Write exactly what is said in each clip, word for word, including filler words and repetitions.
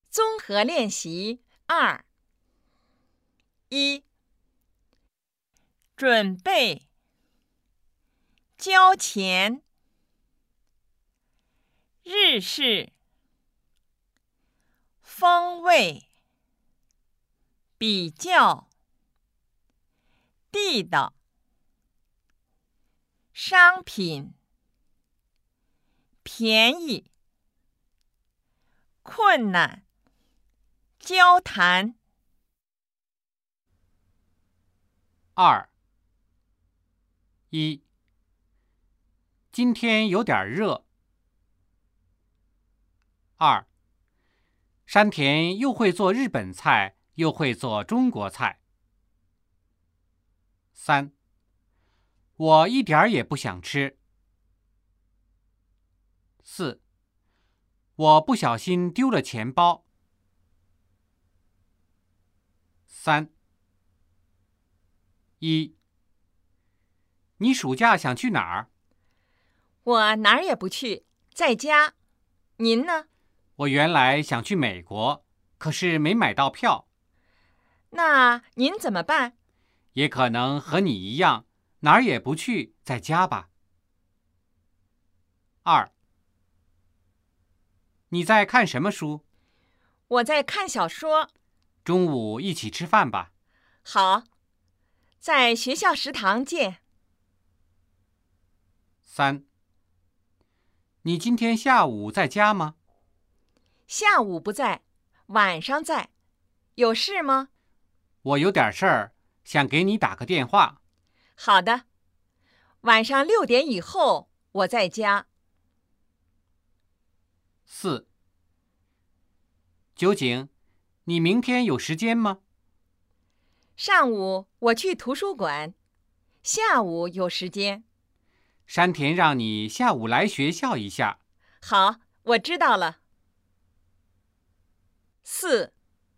综合练习二。一、准备、交钱、日式、风味、比较、地道、商品、便宜、困难、交谈。 二。一，今天有点热。二，山田又会做日本菜，又会做中国菜。三，我一点儿也不想吃。四，我不小心丢了钱包。三。一，你暑假想去哪儿？ 我哪儿也不去，在家。您呢？ 我原来想去美国，可是没买到票。 那您怎么办？ 也可能和你一样，哪儿也不去，在家吧。二，你在看什么书？ 我在看小说。 中午一起吃饭吧。 好，在学校食堂见。 三，你今天下午在家吗？ 下午不在，晚上在。有事吗？ 我有点事儿，想给你打个电话。 好的，晚上六点以后我在家。 四，九井，你明天有时间吗？ 上午我去图书馆，下午有时间。 山田让你下午来学校一下。 好，我知道了。四，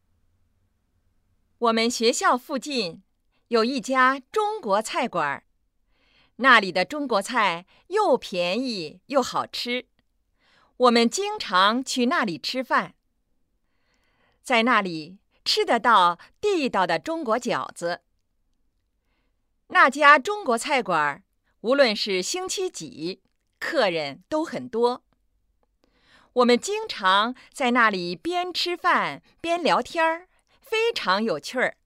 我们学校附近有一家中国菜馆，那里的中国菜又便宜又好吃，我们经常去那里吃饭。在那里吃得到地道的中国饺子。那家中国菜馆，无论是星期几，客人都很多。我们经常在那里边吃饭边聊天儿，非常有趣儿。